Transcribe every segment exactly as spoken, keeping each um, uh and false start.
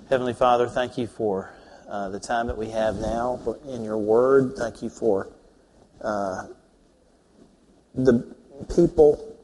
Heavenly Father, thank you for uh, the time that we have now in your word. Thank you for uh, the people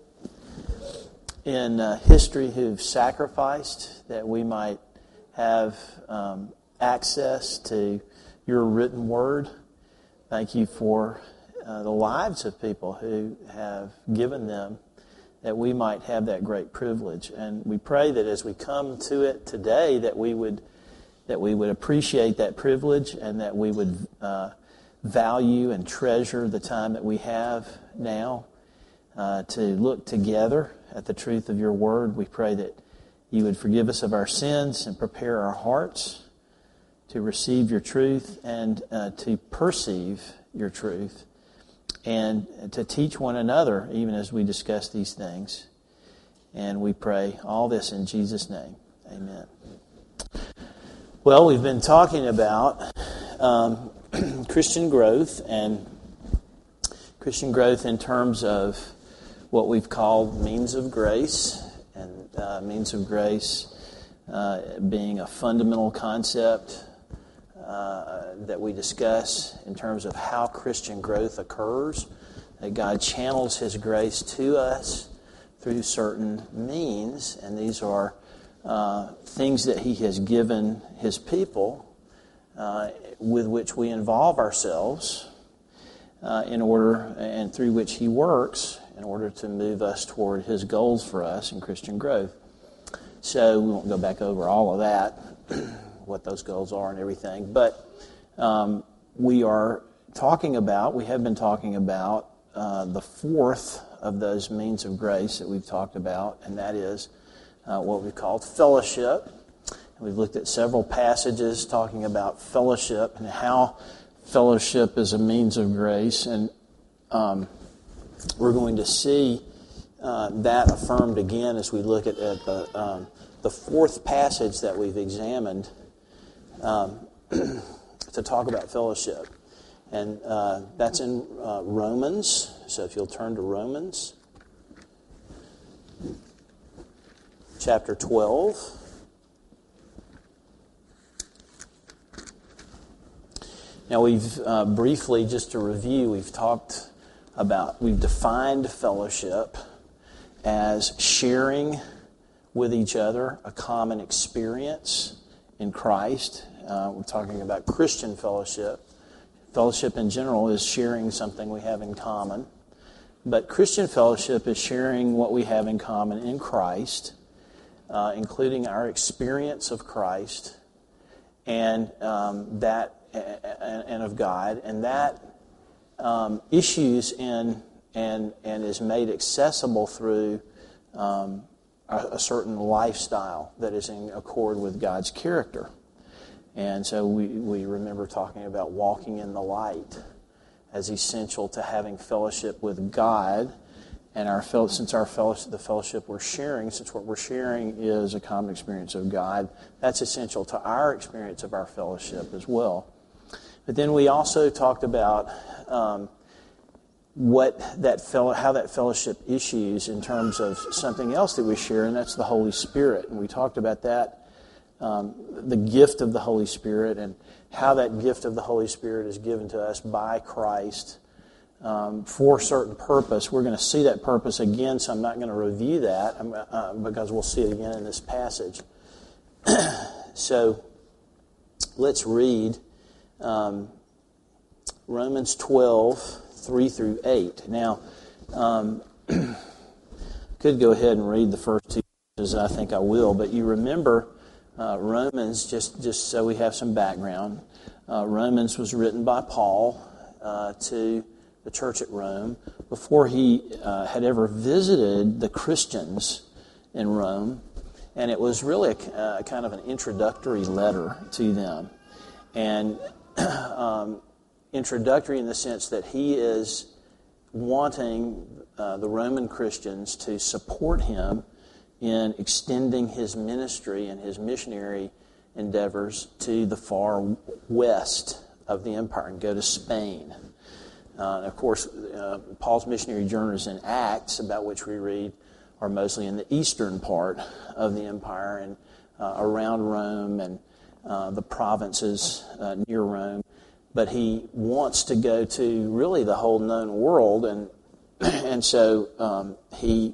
in uh, history who've sacrificed that we might have um, access to your written word. Thank you for uh, the lives of people who have given them that we might have that great privilege. And we pray that as we come to it today, that we would that we would appreciate that privilege and that we would uh, value and treasure the time that we have now uh, to look together at the truth of your word. We pray that you would forgive us of our sins and prepare our hearts to receive your truth and uh, to perceive your truth, and to teach one another even as we discuss these things. And we pray all this in Jesus' name. Amen. Well, we've been talking about um, Christian growth, and Christian growth in terms of what we've called means of grace, and uh, means of grace uh, being a fundamental concept Uh, that we discuss in terms of how Christian growth occurs, that God channels His grace to us through certain means, and these are uh, things that He has given His people uh, with which we involve ourselves uh, in order, and through which He works in order to move us toward His goals for us in Christian growth. So we won't go back over all of that, what those goals are and everything. But um, we are talking about, we have been talking about uh, the fourth of those means of grace that we've talked about, and that is uh, what we've called fellowship. And we've looked at several passages talking about fellowship and how fellowship is a means of grace. And um, we're going to see uh, that affirmed again as we look at, at the, um, the fourth passage that we've examined Um, to talk about fellowship. And uh, that's in uh, Romans. So if you'll turn to Romans chapter twelve. Now we've uh, briefly, just to review, we've talked about, we've defined fellowship as sharing with each other a common experience in Christ. Uh, we're talking about Christian fellowship. Fellowship in general is sharing something we have in common. But Christian fellowship is sharing what we have in common in Christ, uh, including our experience of Christ and um, that and, and of God, and that um, issues in and and is made accessible through um, a, a certain lifestyle that is in accord with God's character. And so we, we remember talking about walking in the light as essential to having fellowship with God. And our since our fellowship, the fellowship we're sharing, since what we're sharing is a common experience of God, that's essential to our experience of our fellowship as well. But then we also talked about um, what that fellow, how that fellowship issues in terms of something else that we share, and that's the Holy Spirit. And we talked about that. Um, the gift of the Holy Spirit and how that gift of the Holy Spirit is given to us by Christ um, for a certain purpose. We're going to see that purpose again, so I'm not going to review that uh, because we'll see it again in this passage. So let's read um, Romans twelve, three through eight. Now, um, could go ahead and read the first two verses. I think I will, but you remember Uh, Romans, just, just so we have some background, uh, Romans was written by Paul uh, to the church at Rome before he uh, had ever visited the Christians in Rome, and it was really a, uh, kind of an introductory letter to them. And um, introductory in the sense that he is wanting uh, the Roman Christians to support him in extending his ministry and his missionary endeavors to the far west of the empire and go to Spain. Uh, and of course, uh, Paul's missionary journeys in Acts, about which we read, are mostly in the eastern part of the empire and uh, around Rome and uh, the provinces uh, near Rome, but he wants to go to really the whole known world, and and so um, he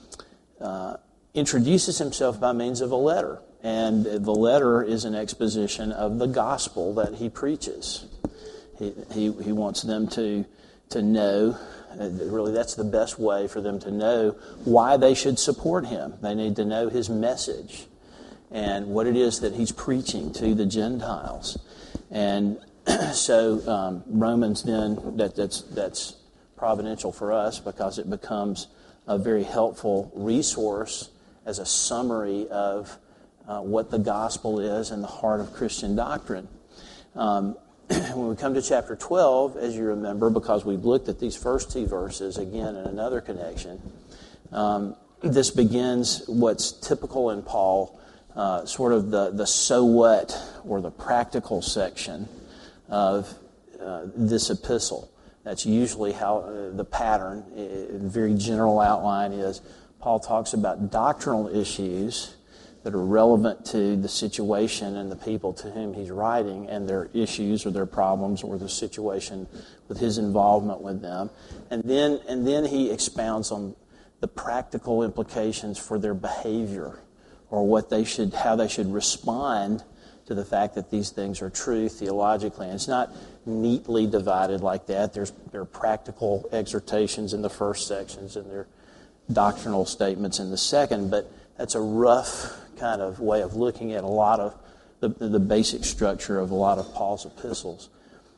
uh, introduces himself by means of a letter, and the letter is an exposition of the gospel that he preaches. He he, he wants them to to know. Uh, really, that's the best way for them to know why they should support him. They need to know his message and what it is that he's preaching to the Gentiles. And so um, Romans then, that, that's that's providential for us because it becomes a very helpful resource as a summary of uh, what the gospel is and the heart of Christian doctrine. Um, when we come to chapter twelve, as you remember, because we've looked at these first two verses again in another connection, um, this begins what's typical in Paul, uh, sort of the, the so what or the practical section of uh, this epistle. That's usually how uh, the pattern, uh, very general outline is, Paul talks about doctrinal issues that are relevant to the situation and the people to whom he's writing and their issues or their problems or the situation with his involvement with them. And then and then he expounds on the practical implications for their behavior or what they should, how they should respond to the fact that these things are true theologically. And it's not neatly divided like that. There's there are practical exhortations in the first sections and there are doctrinal statements in the second, but that's a rough kind of way of looking at a lot of the, the basic structure of a lot of Paul's epistles.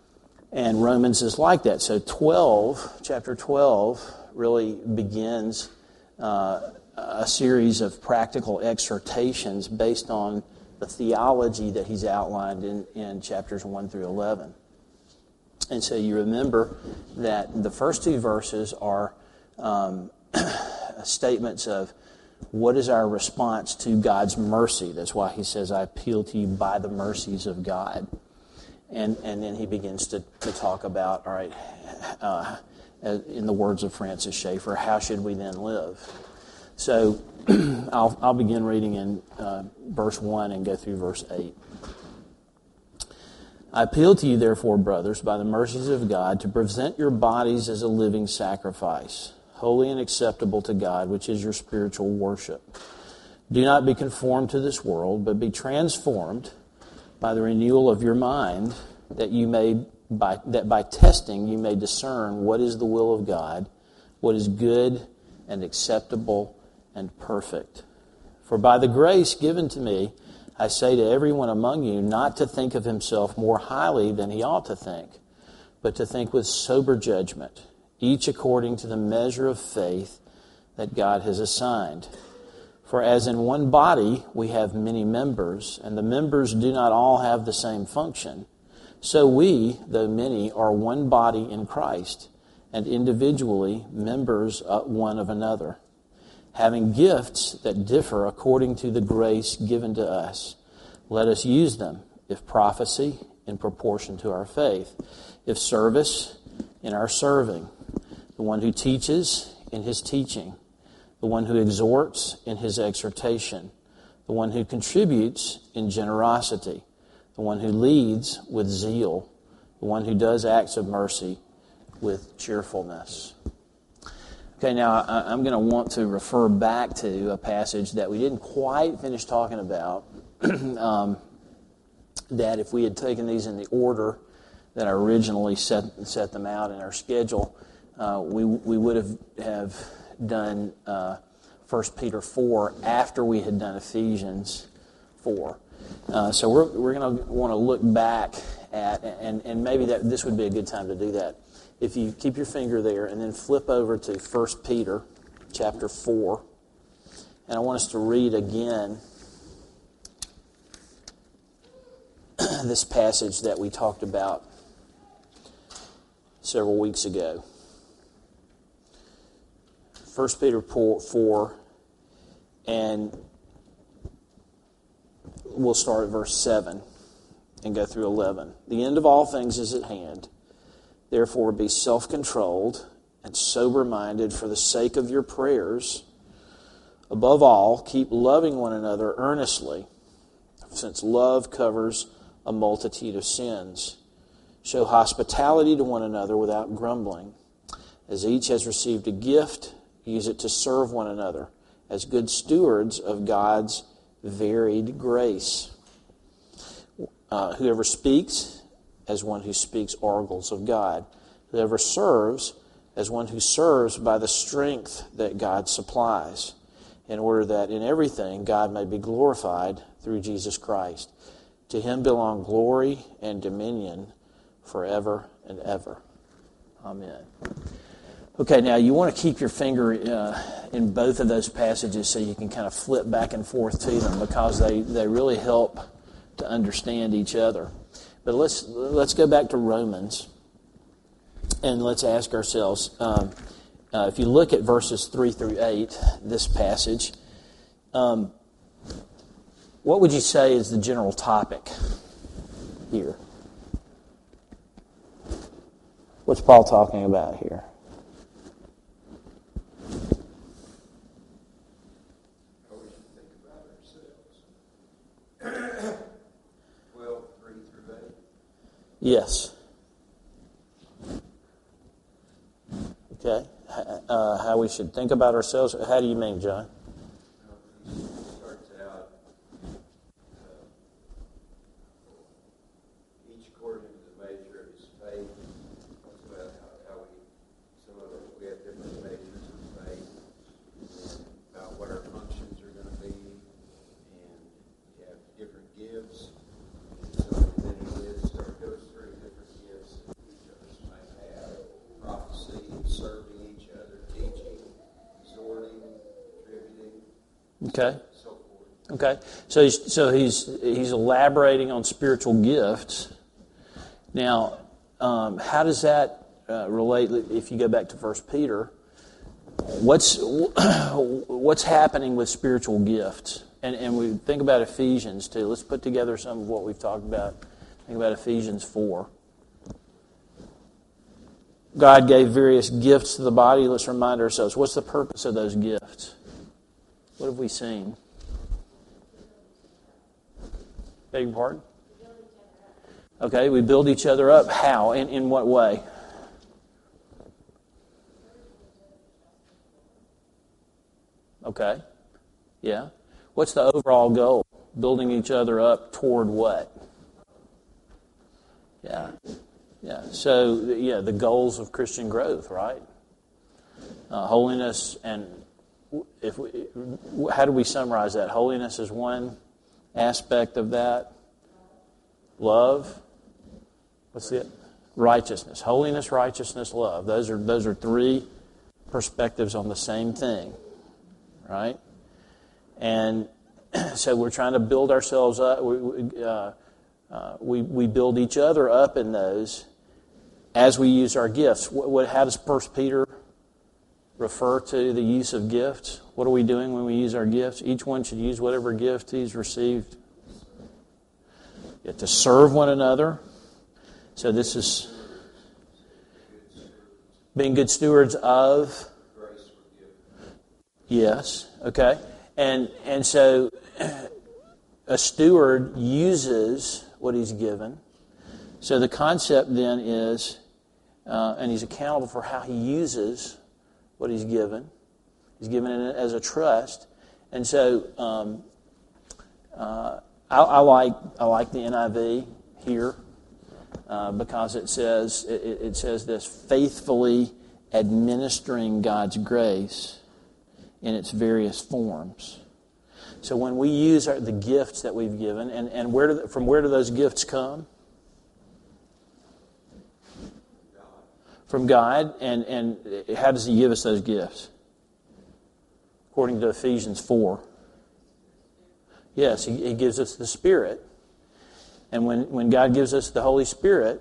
And Romans is like that. So twelve, chapter twelve, really begins uh, a series of practical exhortations based on the theology that he's outlined in, in chapters one through eleven. And so you remember that the first two verses are um, statements of what is our response to God's mercy. That's why he says, I appeal to you by the mercies of God. And and then he begins to, to talk about, all right, uh, in the words of Francis Schaeffer, how should we then live? So I'll, I'll begin reading in uh, verse one and go through verse eight. I appeal to you, therefore, brothers, by the mercies of God, to present your bodies as a living sacrifice, holy and acceptable to God, which is your spiritual worship. Do not be conformed to this world, but be transformed by the renewal of your mind, that you may, by that by testing you may discern what is the will of God, what is good and acceptable and perfect. For by the grace given to me, I say to everyone among you not to think of himself more highly than he ought to think, but to think with sober judgment, each according to the measure of faith that God has assigned. For as in one body we have many members, and the members do not all have the same function, so we, though many, are one body in Christ, and individually members one of another, having gifts that differ according to the grace given to us. Let us use them, if prophecy, in proportion to our faith, if service, in our serving, the one who teaches in his teaching, the one who exhorts in his exhortation, the one who contributes in generosity, the one who leads with zeal, the one who does acts of mercy with cheerfulness. Okay, now I'm going to want to refer back to a passage that we didn't quite finish talking about, um, that if we had taken these in the order that I originally set set them out in our schedule, Uh, we we would have have done uh, First Peter four after we had done Ephesians four. Uh, so we're we're going to want to look back at, and, and maybe that this would be a good time to do that. If you keep your finger there and then flip over to First Peter chapter four, and I want us to read again this passage that we talked about several weeks ago. First Peter four, and we'll start at verse seven and go through eleven. The end of all things is at hand. Therefore be self-controlled and sober-minded for the sake of your prayers. Above all, keep loving one another earnestly, since love covers a multitude of sins. Show hospitality to one another without grumbling. As each has received a gift, use it to serve one another as good stewards of God's varied grace. Uh, whoever speaks, as one who speaks oracles of God. Whoever serves, as one who serves by the strength that God supplies, in order that in everything God may be glorified through Jesus Christ. To him belong glory and dominion forever and ever. Amen. Okay, now you want to keep your finger uh, in both of those passages so you can kind of flip back and forth to them, because they, they really help to understand each other. But let's let's go back to Romans, and let's ask ourselves, um, uh, if you look at verses three through eight, this passage, um, what would you say is the general topic here? What's Paul talking about here? How we should think about ourselves. twelve, three through eight. Yes. Okay. Uh, how we should think about ourselves. How do you mean, John? He starts out, uh, each according to the measure of his faith. Talks about how, how we, some of us, we have different measures of faith, and about what our functions are going to be, and we have different gifts. So then he lists, or goes through different gifts that each of us might have: prophecy, serving each other, teaching, exhorting, contributing, Okay. so forth. Okay. So he's, so he's he's elaborating on spiritual gifts. Now, um, how does that uh, relate? If you go back to First Peter, what's what's happening with spiritual gifts? And and we think about Ephesians too. Let's put together some of what we've talked about. Think about Ephesians four. God gave various gifts to the body. Let's remind ourselves, what's the purpose of those gifts? What have we seen? Beg your pardon? Okay, we build each other up. How? In, in what way? Okay. Yeah. What's the overall goal? Building each other up toward what? Yeah. Yeah. So, yeah, the goals of Christian growth, right? Uh, holiness, and if we, how do we summarize that? Holiness is one aspect of that. Love. What's the righteousness? Holiness, righteousness, love. Those are those are three perspectives on the same thing, right? And so we're trying to build ourselves up. We, uh, uh, we we build each other up in those as we use our gifts. What, what, how does First Peter refer to the use of gifts? What are we doing when we use our gifts? Each one should use whatever gift he's received. Yeah, to serve one another. So this is being good stewards of. Yes. Okay. And and so a steward uses what he's given. So the concept then is, uh, and he's accountable for how he uses what he's given. He's given it as a trust. And so um, uh, I, I like I like the N I V here uh, because it says it, it says this: faithfully administering God's grace in its various forms. So when we use our, the gifts that we've given, and, and where do, from where do those gifts come? From God. And, and how does He give us those gifts? According to Ephesians four. Yes, He, he gives us the Spirit. And when, when God gives us the Holy Spirit,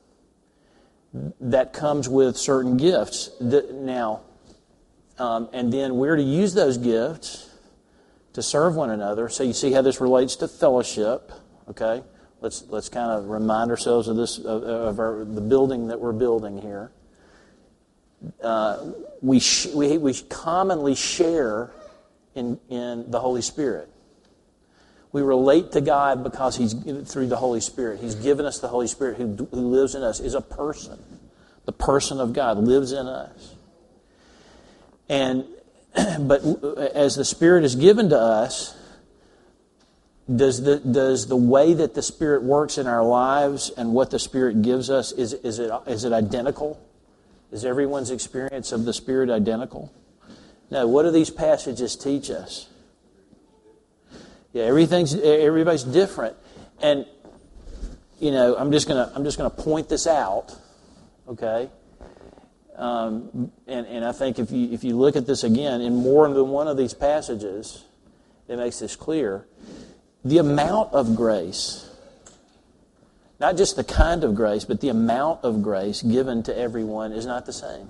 that comes with certain gifts. Now, um, and then we're to use those gifts to serve one another. So you see how this relates to fellowship. Okay, let's let's kind of remind ourselves of this of, of our, the building that we're building here. Uh, we, sh- we we commonly share in in the Holy Spirit. We relate to God because He's through the Holy Spirit. He's given us the Holy Spirit who, who lives in us, is a person. The person of God lives in us. And but as the Spirit is given to us, does the does the way that the Spirit works in our lives and what the Spirit gives us, is is it is it identical? Is everyone's experience of the Spirit identical? No. What do these passages teach us? Yeah, everything's everybody's different, and you know, I'm just gonna I'm just gonna point this out, okay? Um, and and I think if you if you look at this again in more than one of these passages, it makes this clear. The amount of grace, not just the kind of grace, but the amount of grace given to everyone is not the same.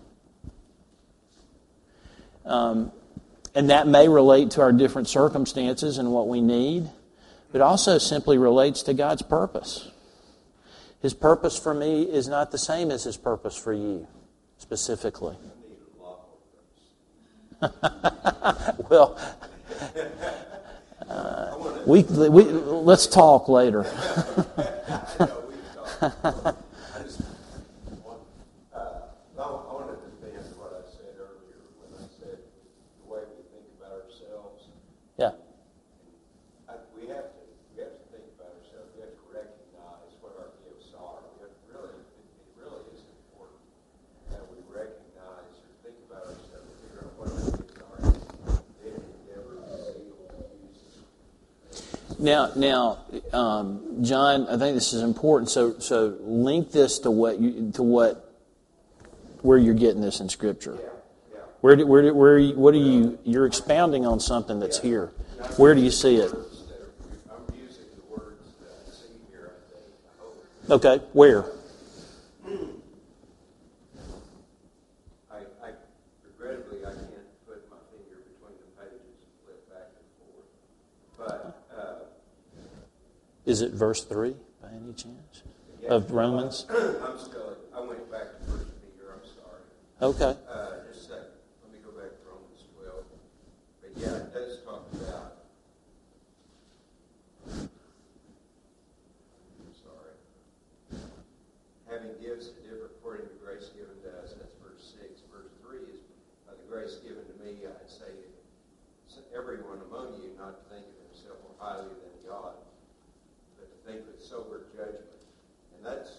Um, and that may relate to our different circumstances and what we need, but also simply relates to God's purpose. His purpose for me is not the same as His purpose for you, specifically. Well, uh, we, we let's talk later. Yeah. We have to we have to think about ourselves. We have to recognize what our gifts are. We have to really, it really is important that we recognize or think about ourselves, figure out what our gifts are, and then endeavor to be able to use them. Now, now, um, John, I think this is important. So, so link this to what you, to what where you're getting this in Scripture. Yeah. Where, do, where, do, where, you, what are you, you're expounding on something that's here. Where do you see it? I'm using the words that I see here, I think. I hope. Okay, where? I, I, regrettably, I can't put my finger between the pages and flip back and forth. But, uh, is it verse three, by any chance? Yeah, of Romans? I'm still, I went back to First Peter, I'm sorry. Okay. Uh, just a second. Let me go back to Romans twelve. But yeah, it does talk about, I'm sorry, having gifts to differ according to grace given to us. That's verse six. Verse three is, by the grace given to me, I'd say, everyone among you not to think of himself more highly than God, but to think with sober judgment. And that's,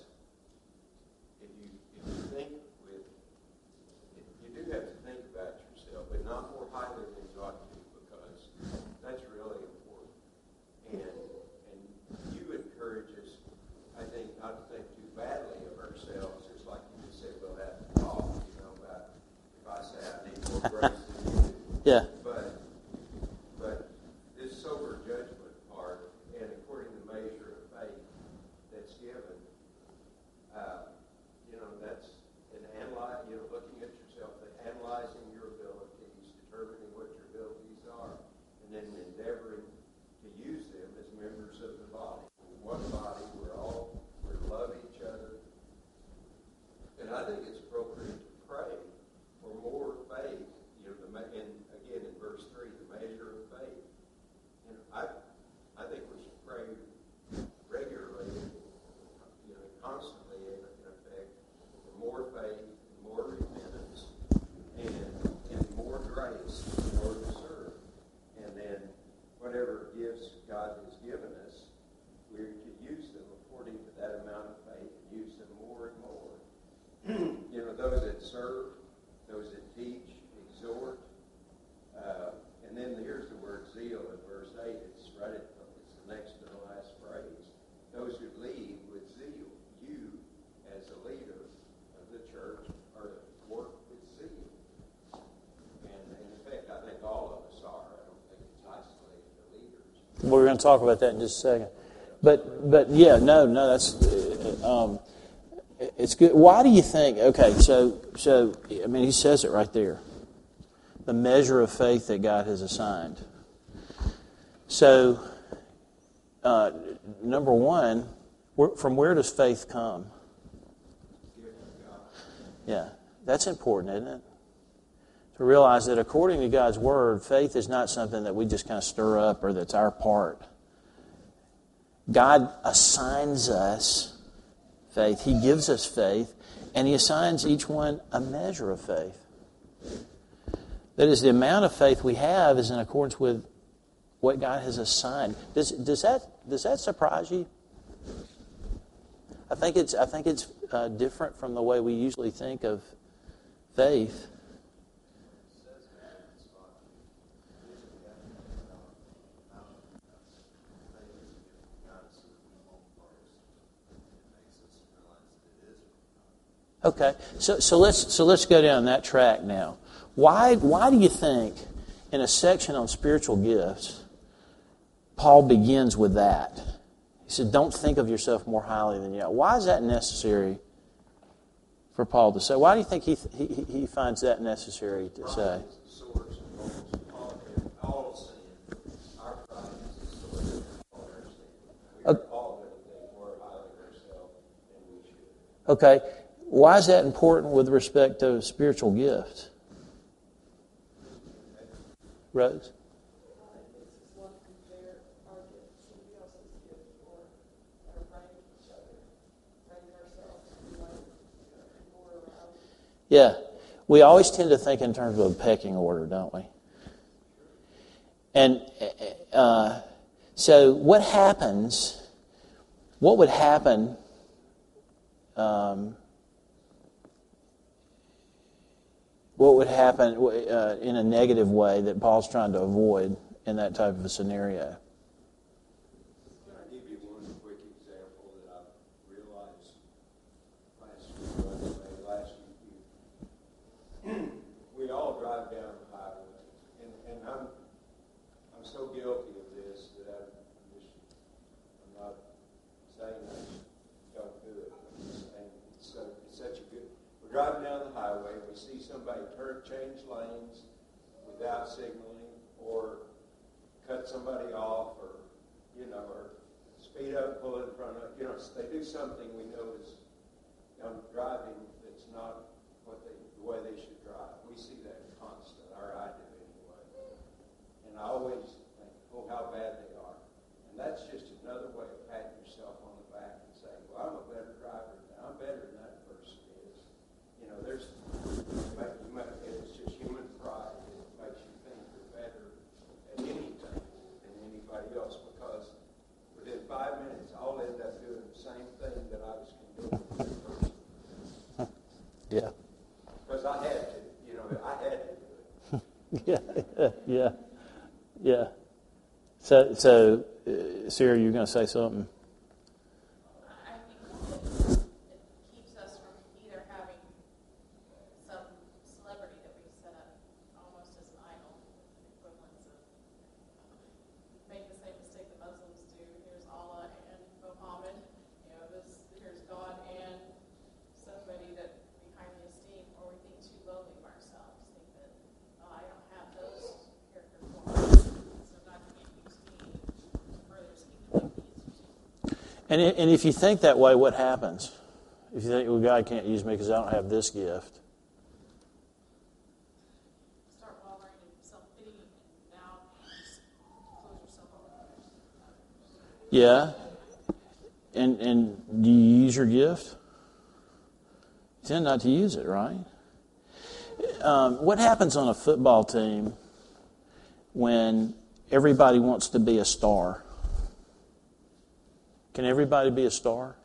if you if you think with, you do have to think about yourself, but not more highly than you ought to, because that's really important. And and you encourage us, I think, not to think too badly of ourselves. It's like you just said, we'll have to talk, you know, about if I say I need more grace than you do. Yeah. But but this sober judgment part, and according to the measure of faith that's given, uh, you know, that's an analyze, you know, looking at yourself, analyzing your abilities, determining what your abilities are, and then endeavoring to use them as members of the body. One body, we're all, we love each other. And I think it's appropriate to pray for more faith, you know, the, and again in verse three, the measure of faith. You know, I, I think we should pray regularly, you know, constantly in, in effect, for more faith, and more repentance, and, and more grace in order to serve. And then whatever gifts God has given us, we're to use them according to that amount of faith, and use them more and more. You know, those that serve, those that teach, exhort, uh, and then here's the word zeal in verse eight. It's right at the, it's the next to the last phrase. Those who lead with zeal. You, as a leader of the church, are to work with zeal. And, and in fact, I think all of us are. I don't think it's isolated to leaders. We're going to talk about that in just a second. But but yeah, no, no, that's um, it's good. Why do you think? Okay, so so I mean, he says it right there. The measure of faith that God has assigned. So, uh, number one, where, from where does faith come? Yeah, that's important, isn't it? To realize that according to God's Word, faith is not something that we just kind of stir up or that's our part. God assigns us faith. He gives us faith, and He assigns each one a measure of faith. That is, the amount of faith we have is in accordance with what God has assigned. Does, does that does that surprise you? I think it's I think it's uh, different from the way we usually think of faith. Okay, so so let's so let's go down that track now. Why why do you think in a section on spiritual gifts, Paul begins with that? He said, "Don't think of yourself more highly than you are." Why is that necessary for Paul to say? Why do you think he he, he finds that necessary to say? Okay. Why is that important with respect to spiritual gifts? Rose? Yeah. We always tend to think in terms of a pecking order, don't we? And uh, so what happens, what would happen um, What would happen uh, in a negative way that Paul's trying to avoid in that type of a scenario? Can I give you one quick example that I realized last week, last week? We all drive down the highway, and, and I'm I'm so guilty of this that I'm just I'm not saying I don't do it. I'm just saying it's, so, it's such a good. We're driving down the highway. We see somebody turn, change lanes without signaling, or cut somebody off, or you know, or speed up, pull in front of. You know, they do something we know is young driving that's not what they the way they should drive. We see that constant, or I do anyway. And I always think, oh, how bad they are. And that's just another way of patting yourself on the back and saying, well, I'm a better driver than I'm better than that person is. You know, there's, you might, it's just human pride that makes you think you're better at anything than anybody else, because within five minutes, I'll end up doing the same thing that I was doing with that person. Yeah. Because I had to, you know, I had to do it. yeah, yeah, yeah. So, so, uh, Sarah, you're going to say something? I think it keeps us from either having some celebrity that we set up almost as an idol, equivalents of make the same mistake the Muslims do. Here's Allah and Muhammad. You know, this here's God and somebody that we highly esteem, or we think too lowly of ourselves. Think that oh, I don't have those character qualities, so God can't use me to further his kingdom like he used to. And and if you think that way, what happens? If you think, well, God can't use me because I don't have this gift. Start wallowing in self-pity, and now you just close yourself off. Yeah. And and do you use your gift? You tend not to use it, right? Um, what happens on a football team when everybody wants to be a star? Can everybody be a star?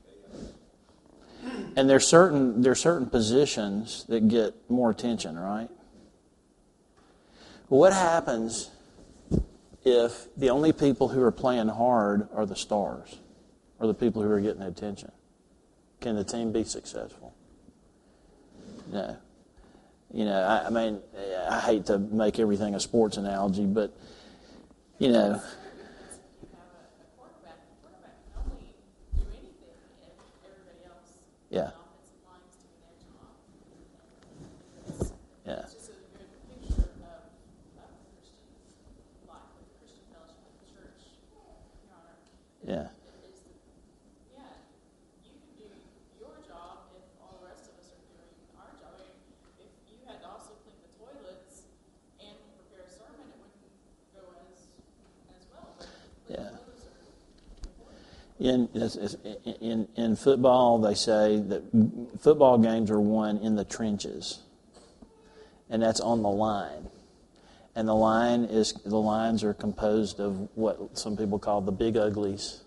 And there's certain there's certain positions that get more attention, right? What happens if the only people who are playing hard are the stars, or the people who are getting attention? Can the team be successful? No. You know, I, I mean, I hate to make everything a sports analogy, but, you know, yeah. Yeah. It's just a good picture of, of Christian life, with Christian fellowship with the church, Your Honor. Yeah. It is the, yeah, you can do your job if all the rest of us are doing our job. I mean, if you had to also clean the toilets and prepare a sermon, it wouldn't go as as well. But, but Yeah. those are important. In, in, in football, they say that football games are won in the trenches, and that's on the line. And the line is the lines are composed of what some people call the big uglies,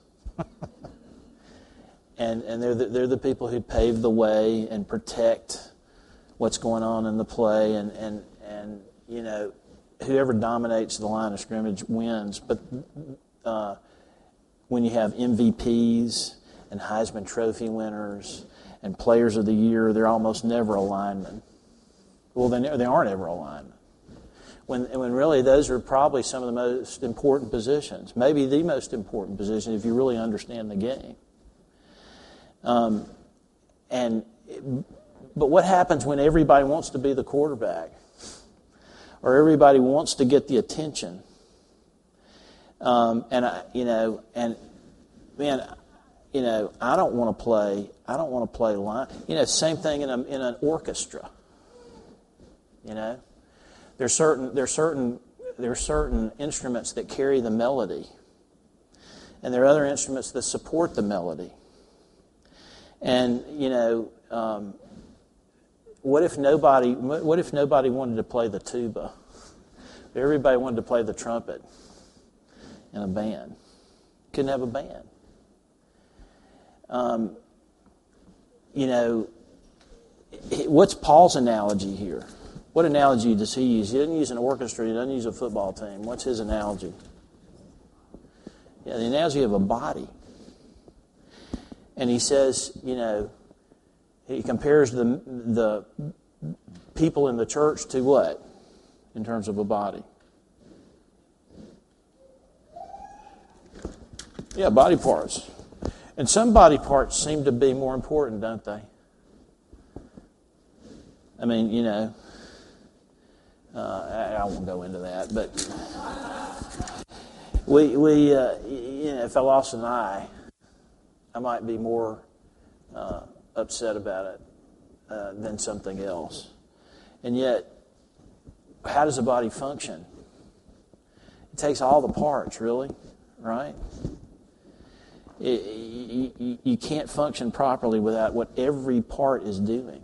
and and they're the, they're the people who pave the way and protect what's going on in the play, and and and you know, whoever dominates the line of scrimmage wins. But uh, when you have M V Ps and Heisman Trophy winners and players of the year, they're almost never a lineman. Well, they, they aren't ever a lineman. When, when really those are probably some of the most important positions, maybe the most important position if you really understand the game. Um, and but what happens when everybody wants to be the quarterback, or everybody wants to get the attention? Um, and I, you know, and man, you know, I don't want to play. I don't want to play line. You know, same thing in a, in an orchestra. You know, there's certain there's certain there are certain instruments that carry the melody, and there are other instruments that support the melody. And you know, um, what if nobody? What if nobody wanted to play the tuba? Everybody wanted to play the trumpet in a band. Couldn't have a band. Um, you know, what's Paul's analogy here? What analogy does he use? He doesn't use an orchestra. He doesn't use a football team. What's his analogy? Yeah, the analogy of a body. And he says, you know, he compares the the people in the church to what in terms of a body? Yeah, body parts. And some body parts seem to be more important, don't they? I mean, you know, uh, I, I won't go into that, but we, we uh, you know, if I lost an eye, I might be more uh, upset about it uh, than something else. And yet, how does a body function? It takes all the parts, really, right? It, you, you can't function properly without what every part is doing.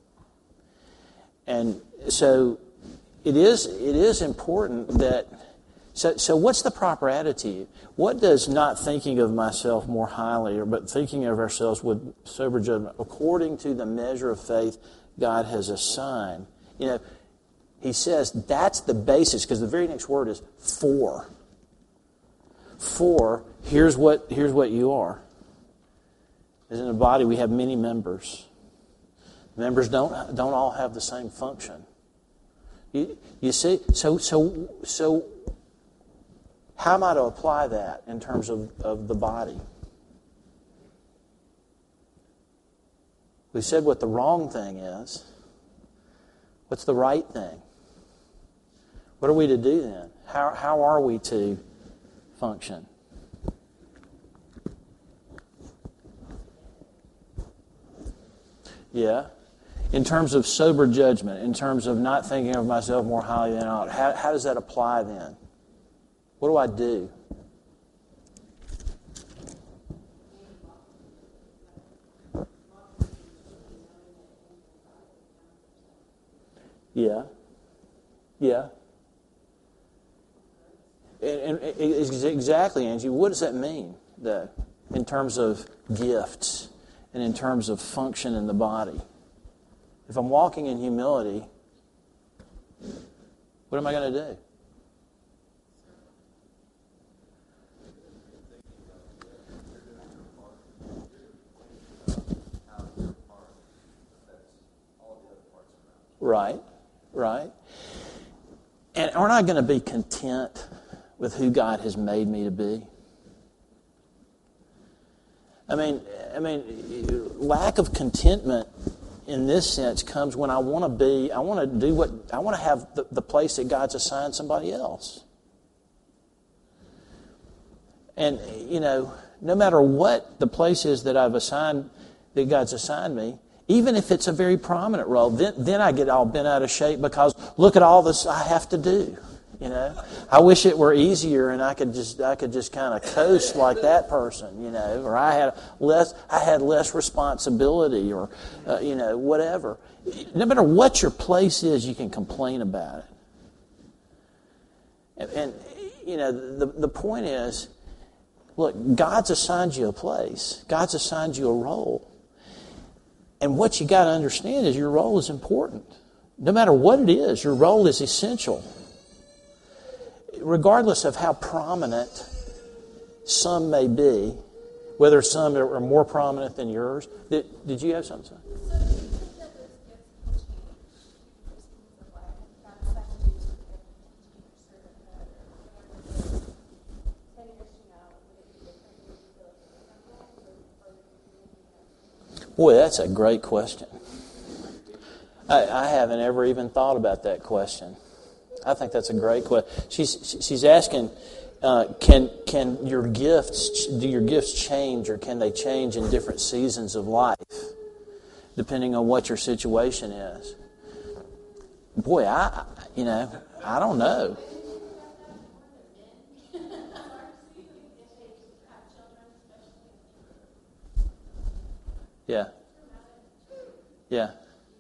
And so it is it is important that, so, so what's the proper attitude? What does not thinking of myself more highly, or but thinking of ourselves with sober judgment, according to the measure of faith God has assigned? You know, he says that's the basis, because the very next word is for. For, here's what here's what you are. As in a body, we have many members. Members don't don't all have the same function. You, you see, so so so how am I to apply that in terms of, of the body? We said what the wrong thing is. What's the right thing? What are we to do then? How how are we to function? Yeah. In terms of sober judgment, in terms of not thinking of myself more highly than I ought, how, how does that apply then? What do I do? Yeah. Yeah. And, and, and exactly, Angie. What does that mean, though, in terms of gifts and in terms of function in the body? If I'm walking in humility, what am I going to do? Right, right. And aren't I going to be content with who God has made me to be? I mean, I mean, lack of contentment in this sense comes when I want to be, I want to do what, I want to have the, the place that God's assigned somebody else. And, you know, no matter what the place is that I've assigned, that God's assigned me, even if it's a very prominent role, then, then I get all bent out of shape because look at all this I have to do. You know, I wish it were easier and I could just I could just kind of coast like that person. You know, or I had less I had less responsibility, or uh, you know, whatever. No matter what your place is, you can complain about it. And, and you know, the the point is, look, God's assigned you a place. God's assigned you a role. And what you got to understand is your role is important. No matter what it is, your role is essential. Regardless of how prominent some may be, whether some are more prominent than yours. Did, did you have something to say? So do you think that those gifts can change in the seasons of life? Not assigned you to a teacher, servanthood, or whatever. Ten years from now, would it be different? Would you feel like a different role? Or, or would you feel Boy, that's a great question. I, I haven't ever even thought about that question. I think that's a great question. She's she's asking, uh, can can your gifts do your gifts change, or can they change in different seasons of life, depending on what your situation is? Boy, I you know I don't know. Yeah. Yeah.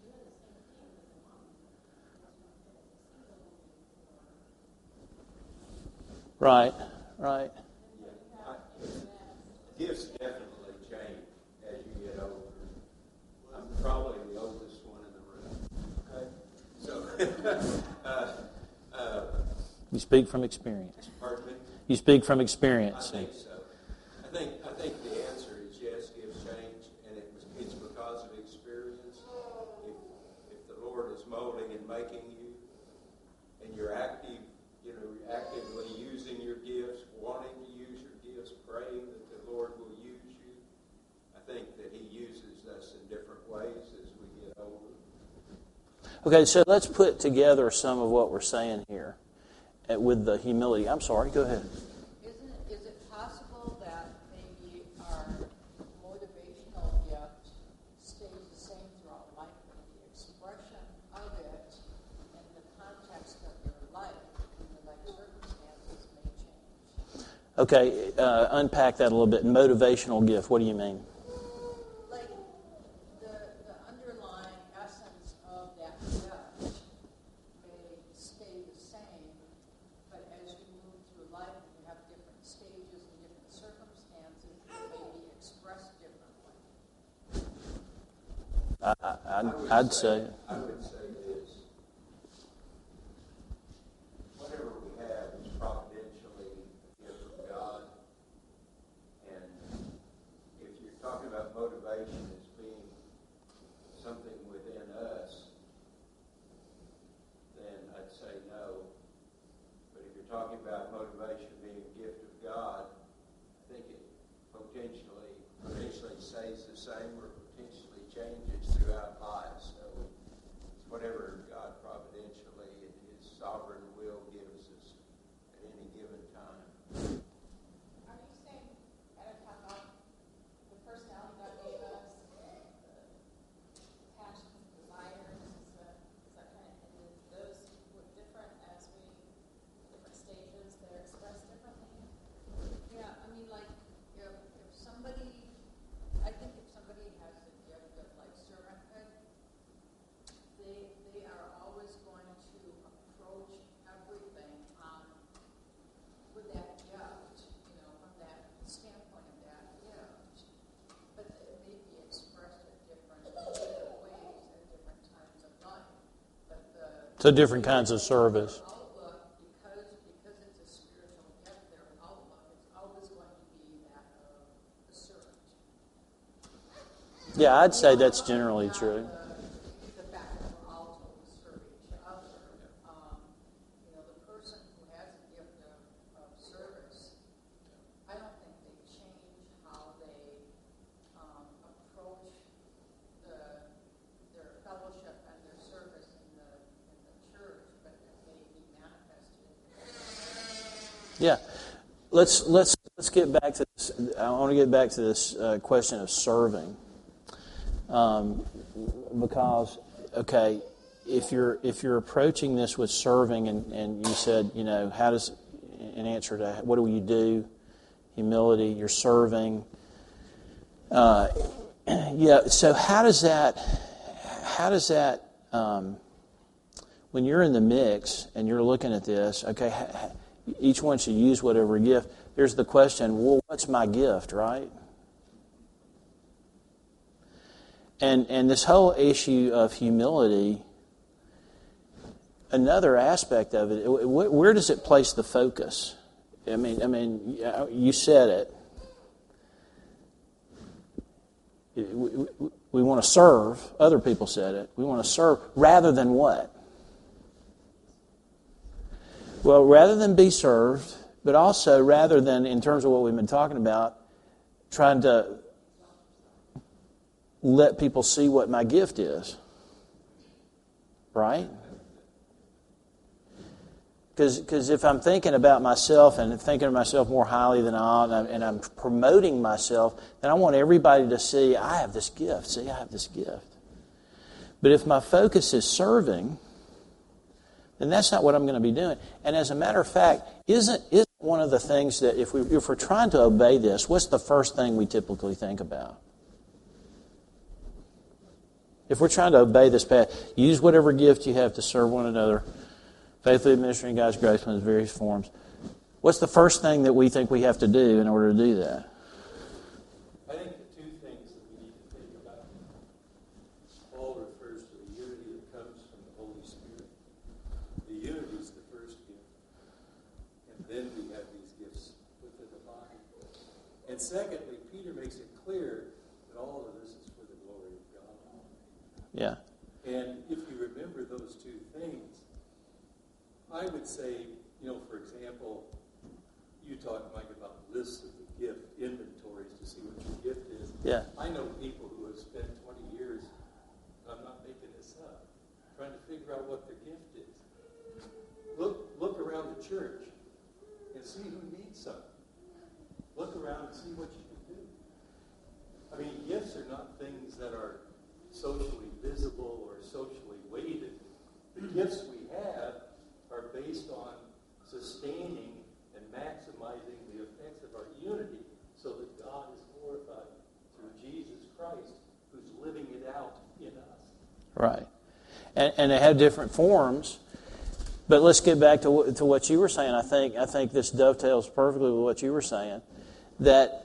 Right, right. I- Gifts definitely change as you get older. I'm probably the oldest one in the room. Okay? So, uh, uh, You speak from experience. pardon me? You speak from I experience. think so. I think, I think the answer is yes, gifts change, and it was, it's because of experience. If, if the Lord is molding and making you, and you're active, you know, actively using your gifts, wanting to use your gifts, praying that the Lord will use you, I think that He uses us in different ways as we get older. Okay, so let's put together some of what we're saying here uh, with the humility. I'm sorry, go ahead. Isn't it, is it possible that maybe our motivational gift stays the same throughout life, but the expression of it in the context of your life, in the life circumstances, may change? Okay, uh, unpack that a little bit. Motivational gift, what do you mean? Like the, the underlying essence of that gift may stay the same, but as you move through life and you have different stages and different circumstances, it may be expressed differently. I, I, I'd, would I'd say. I would say this. Whatever we have is providentially a gift of God. And if you're talking about motivation as being something within us, then I'd say no. But if you're talking about motivation being a gift of God, I think it potentially, potentially stays the same or potentially changes throughout life. So it's whatever God providentially in His sovereign will gives us at any given time. Are you saying, at a time about the personality God gave us, the passions, desires, is that, is that kind of, and those were different as we, different stages, they're expressed differently? Yeah, I mean, like, if, if somebody, I think if somebody has the gift of like servanthood, they, they are always going to approach everything on, with that gift, you know, from that standpoint of that gift. But it may be expressed at different, different ways at different times of life. But the So different kinds of service. outlook, because because it's a spiritual gift, their outlook is always going to be that of the servant. Yeah, I'd say that's generally true. The, the fact that we're all told to serve each other. Um, you know, the person who has a gift of, of service, I don't think they change how they um, approach the their fellowship and their service in the in the church, but it may be manifested. Yeah, let's let's let's get back to this. I want to get back to this uh, question of serving, um, because okay, if you're if you're approaching this with serving, and, and you said, you know, how does, in answer to what do you do, humility, you're serving. Uh, yeah. So how does that? How does that? Um, when you're in the mix and you're looking at this, okay, each one should use whatever gift. There's the question, well, what's my gift, right? And and this whole issue of humility, another aspect of it, where does it place the focus? I mean, I mean, you said it. We, we want to serve. Other people said it. We want to serve rather than what? Well, rather than be served, but also rather than, in terms of what we've been talking about, trying to let people see what my gift is. Right? Because if I'm thinking about myself and thinking of myself more highly than I ought, and I'm, and I'm promoting myself, then I want everybody to see, I have this gift. See, I have this gift. But if my focus is serving, then that's not what I'm going to be doing. And as a matter of fact, isn't isn't one of the things that if we if we're trying to obey this, what's the first thing we typically think about? If we're trying to obey this path, use whatever gift you have to serve one another, faithfully administering God's grace in its various forms. What's the first thing that we think we have to do in order to do that? I think the two things that we need to think about. Paul refers to the unity that comes from the Holy Spirit. The unity is the first gift. And then we have these gifts within the body. And secondly, Peter makes it clear that all of this is for the glory of God. Yeah. And if you remember those two things, I would say, you know, for example, you talked, Mike, about lists of the gift inventories to see what your gift is. Yeah. I know people who have spent twenty years, I'm not making this up, trying to figure out what their gift is. Look, look around the church and see who needs something. Look around and see what you can do. I mean, gifts are not things that are socially visible or socially weighted. The gifts we have are based on sustaining and maximizing the effects of our unity so that God is glorified through Jesus Christ, who's living it out in us. Right. And, and they have different forms. But let's get back to, to what you were saying. I think I think this dovetails perfectly with what you were saying. That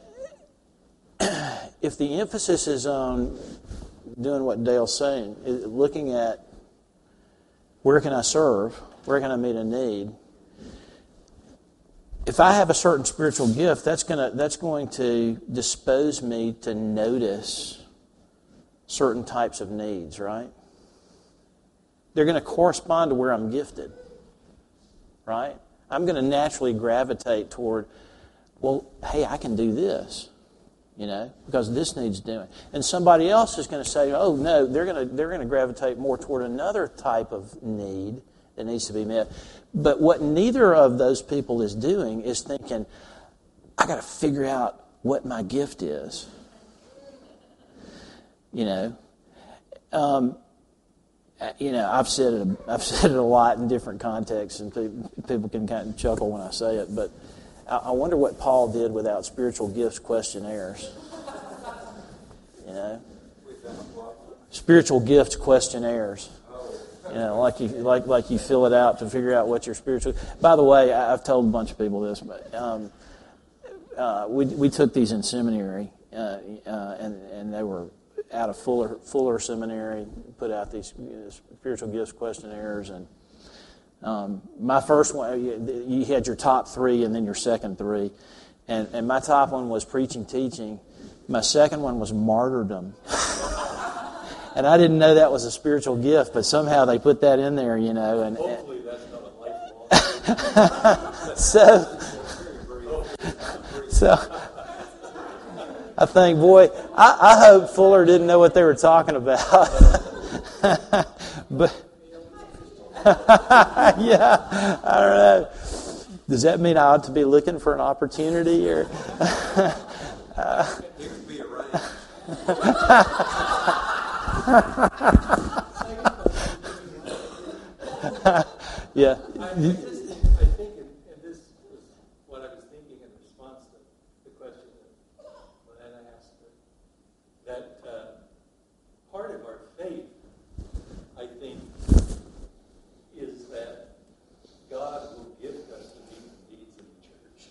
if the emphasis is on doing what Dale's saying, looking at where can I serve, where can I meet a need? If I have a certain spiritual gift, that's gonna that's going to dispose me to notice certain types of needs, right? They're going to correspond to where I'm gifted, right? I'm going to naturally gravitate toward, well, hey, I can do this, you know, because this needs doing. And somebody else is going to say, oh no, they're going to they're going to gravitate more toward another type of need that needs to be met. But what neither of those people is doing is thinking, I got to figure out what my gift is. You know, um, you know, I've said it. I've said it a lot in different contexts, and people, people can kind of chuckle when I say it. But I, I wonder what Paul did without spiritual gifts questionnaires. You know, spiritual gift questionnaires. You know, like you like like you fill it out to figure out what your spiritual. By the way, I, I've told a bunch of people this, but um, uh, we we took these in seminary, uh, uh, and and they were out of Fuller Fuller Seminary. Put out these you know, spiritual gifts questionnaires, and um, my first one, you, you had your top three, and then your second three, and and my top one was preaching, teaching. My second one was martyrdom. And I didn't know that was a spiritual gift, but somehow they put that in there, you know. And hopefully that's not a lifelong. so, so I think, boy, I, I hope Fuller didn't know what they were talking about. But yeah, I don't know. Does that mean I ought to be looking for an opportunity, or? uh, It would be a race. Yeah. I, I just think, I think, and, and this was what I was thinking in response to the question that Lana asked, that uh, part of our faith, I think, is that God will gift us to meet the needs of the church.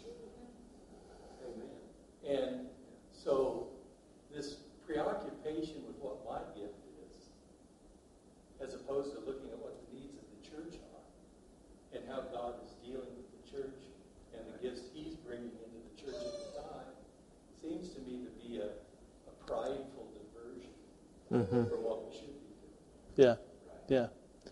Amen. And so this preoccupation with what my gift is, as opposed to looking at what the needs of the church are, and how God is dealing with the church and the gifts He's bringing into the church at the time, seems to me to be a, a prideful diversion Mm-hmm. from what we should be doing. Yeah, yeah.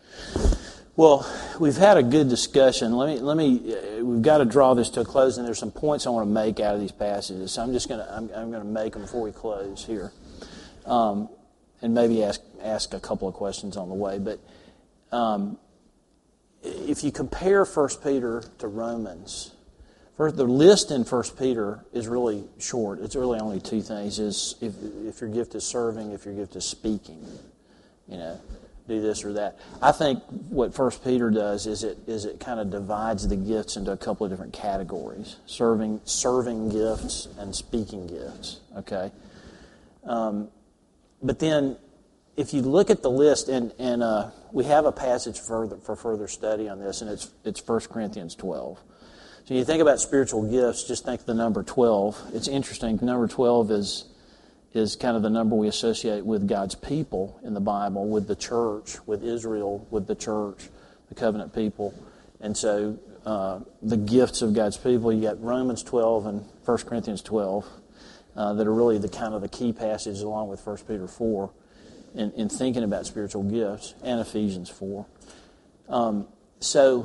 Well, we've had a good discussion. Let me, let me. Uh, we've got to draw this to a close, and there's some points I want to make out of these passages. So I'm just gonna, I'm, I'm gonna make them before we close here, um, and maybe ask ask a couple of questions on the way. But um, if you compare First Peter to Romans, first the list in First Peter is really short. It's really only two things: is if if your gift is serving, if your gift is speaking, you know. Do this or that. I think what First Peter does is it is it kind of divides the gifts into a couple of different categories: serving, serving gifts, and speaking gifts. Okay, um, but then if you look at the list, and and uh, we have a passage further for further study on this, and it's it's First Corinthians twelve. So you think about spiritual gifts, just think of the number twelve. It's interesting. Number twelve is. is kind of the number we associate with God's people in the Bible, with the church, with Israel, with the church, the covenant people. And so uh, the gifts of God's people, you got Romans twelve and First Corinthians twelve uh, that are really the kind of the key passages along with First Peter four in, in thinking about spiritual gifts, and Ephesians four. Um, so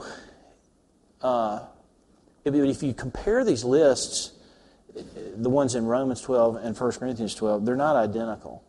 uh, if, if you compare these lists, the ones in Romans twelve and First Corinthians twelve, they're not identical,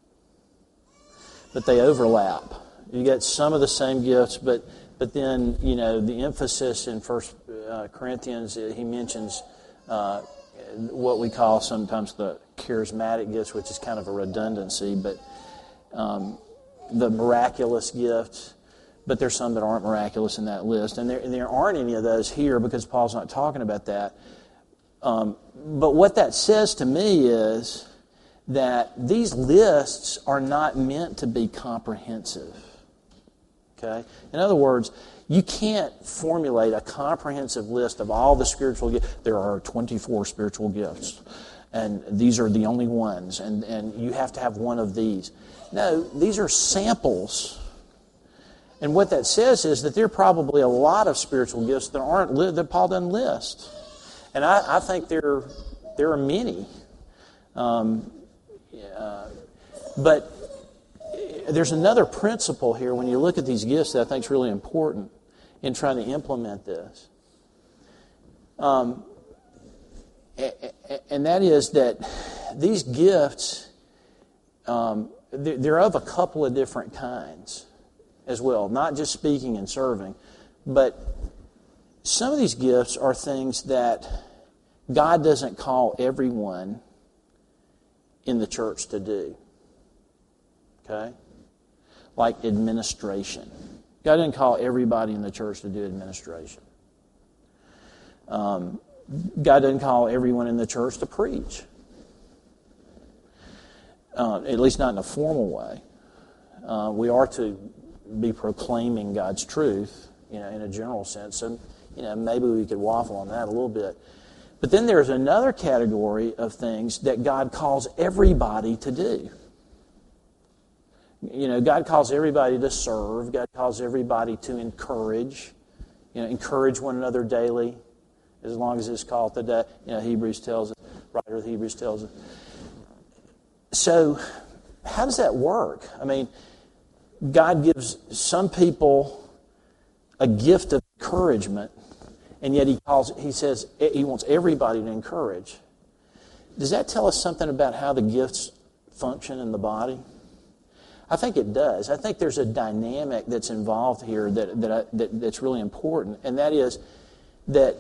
but they overlap. You get some of the same gifts, but but then, you know, the emphasis in First uh, Corinthians, he mentions uh, what we call sometimes the charismatic gifts, which is kind of a redundancy, but um, the miraculous gifts. But there's some that aren't miraculous in that list, and there and there aren't any of those here because Paul's not talking about that. Um, but what that says to me is that these lists are not meant to be comprehensive. Okay? In other words, you can't formulate a comprehensive list of all the spiritual gifts. There are twenty-four spiritual gifts, and these are the only ones, and, and you have to have one of these. No, these are samples. And what that says is that there are probably a lot of spiritual gifts that aren't li- that Paul doesn't list. And I, I think there, there are many. Um, uh, but there's another principle here when you look at these gifts that I think is really important in trying to implement this. Um, and that is that these gifts, um, they're of a couple of different kinds as well. Not just speaking and serving, but some of these gifts are things that God doesn't call everyone in the church to do. Okay? Like administration. God didn't call everybody in the church to do administration. Um, God didn't call everyone in the church to preach. Uh, at least not in a formal way. Uh, we are to be proclaiming God's truth, you know, in a general sense. So, you know, maybe we could waffle on that a little bit. But then there's another category of things that God calls everybody to do. You know, God calls everybody to serve. God calls everybody to encourage. You know, encourage one another daily, as long as it's called today. You know, Hebrews tells us, writer of Hebrews tells us. So, how does that work? I mean, God gives some people a gift of encouragement, and yet he calls he says he wants everybody to encourage. Does that tell us something about how the gifts function in the body? I think it does. I think there's a dynamic that's involved here that that, I, that that's really important, and that is that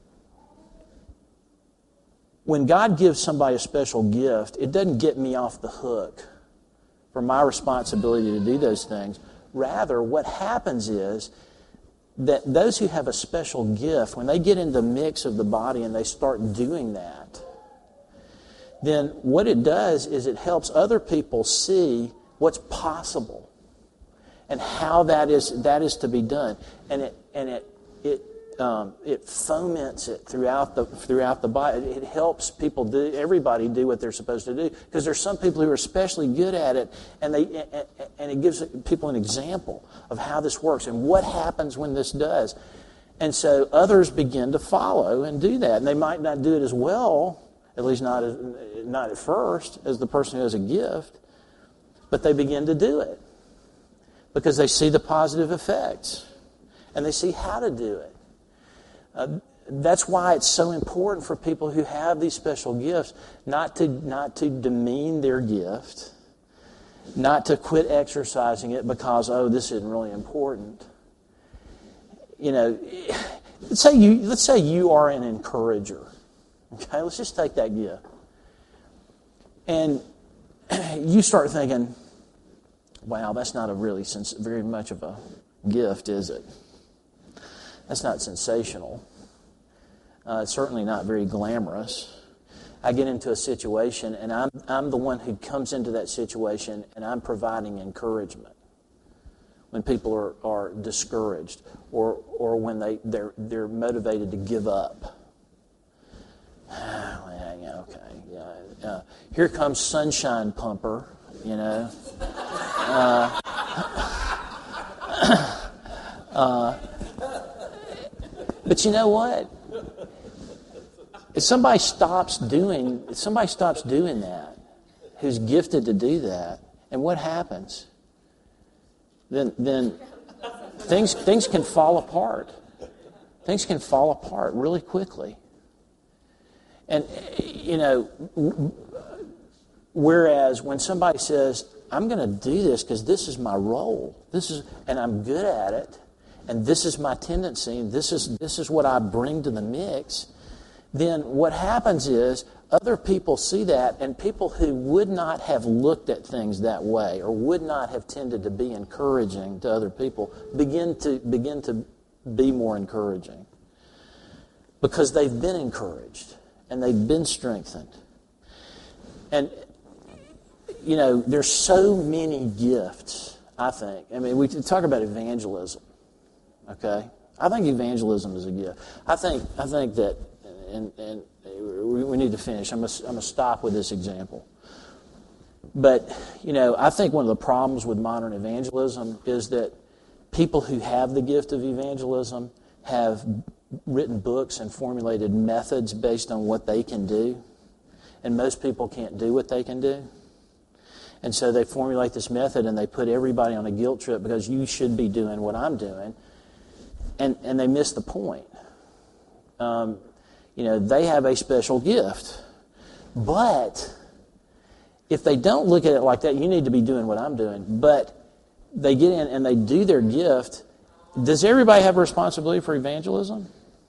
when God gives somebody a special gift, it doesn't get me off the hook for my responsibility to do those things. Rather, what happens is that those who have a special gift, when they get in the mix of the body and they start doing that, then what it does is it helps other people see what's possible and how that is that is to be done, and it and it it um, it foments it throughout the throughout the body. It helps people do everybody do what they're supposed to do, because there's some people who are especially good at it, and they and it gives people an example of how this works and what happens when this does, and so others begin to follow and do that, and they might not do it as well, at least not as, not at first, as the person who has a gift, but they begin to do it because they see the positive effects and they see how to do it. Uh, that's why it's so important for people who have these special gifts not to not to demean their gift, not to quit exercising it because, oh, this isn't really important. You know, let's say you let's say you are an encourager. Okay, let's just take that gift. And you start thinking, wow, that's not a really sens- very much of a gift, is it? That's not sensational. Uh, it's certainly not very glamorous. I get into a situation, and I'm I'm the one who comes into that situation, and I'm providing encouragement when people are, are discouraged, or or when they they're they're motivated to give up. Well, yeah, okay, yeah. Uh, here comes Sunshine Pumper, you know. Uh, uh, but you know what? If somebody stops doing, if somebody stops doing that, who's gifted to do that, and what happens? Then, then things things can fall apart. Things can fall apart really quickly. And, you know, whereas when somebody says, I'm going to do this because this is my role, this is, and I'm good at it, and this is my tendency, and this is this is what I bring to the mix, then what happens is other people see that, and people who would not have looked at things that way or would not have tended to be encouraging to other people begin to begin to be more encouraging because they've been encouraged. And they've been strengthened. And, you know, there's so many gifts, I think. I mean, we talk about evangelism, okay? I think evangelism is a gift. I think I think that, and, and we need to finish. I'm going to, I'm going to stop with this example. But, you know, I think one of the problems with modern evangelism is that people who have the gift of evangelism have written books and formulated methods based on what they can do. And most people can't do what they can do. And so they formulate this method and they put everybody on a guilt trip because you should be doing what I'm doing. And and they miss the point. Um, you know, they have a special gift. But if they don't look at it like that, you need to be doing what I'm doing. But they get in and they do their gift. Does everybody have a responsibility for evangelism?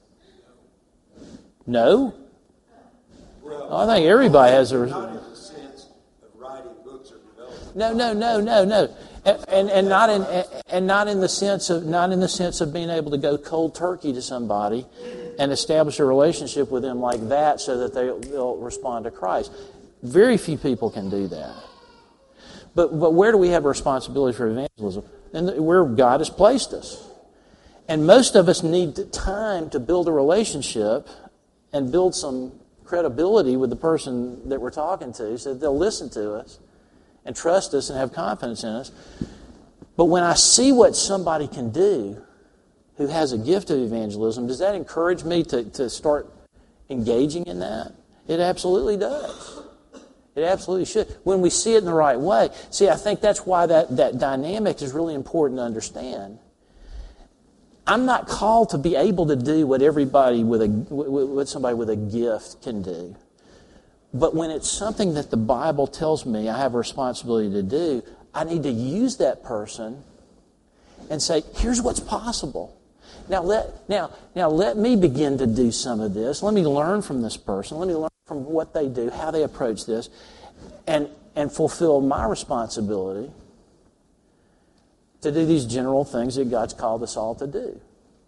No? Well, I think everybody has a... Not in the sense of writing books or developing... No, no, no, no, no. And, and, and not in and not in the sense of not in the sense of being able to go cold turkey to somebody and establish a relationship with them like that so that they, they'll respond to Christ. Very few people can do that. But but where do we have a responsibility for evangelism? And where God has placed us. And most of us need time to build a relationship and build some credibility with the person that we're talking to so that they'll listen to us and trust us and have confidence in us. But when I see what somebody can do who has a gift of evangelism, does that encourage me to, to start engaging in that? It absolutely does. It absolutely should. When we see it in the right way. See, I think that's why that, that dynamic is really important to understand. I'm not called to be able to do what everybody with a what somebody with a gift can do. But when it's something that the Bible tells me I have a responsibility to do, I need to use that person and say, here's what's possible. Now let now now let me begin to do some of this. Let me learn from this person. Let me learn from what they do, how they approach this, and and fulfill my responsibility to do these general things that God's called us all to do.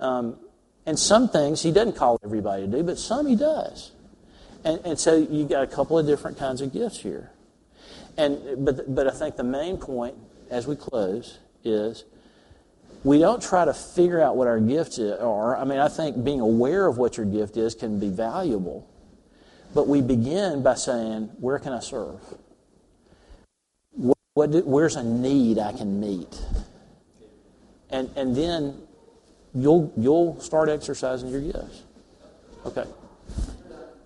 Um, and some things he doesn't call everybody to do, but some he does. And, and so you got a couple of different kinds of gifts here. And but but I think the main point as we close is we don't try to figure out what our gifts are. I mean, I think being aware of what your gift is can be valuable. But we begin by saying, where can I serve? What, what do, where's a need I can meet? And and then you'll you'll start exercising your gifts. Okay.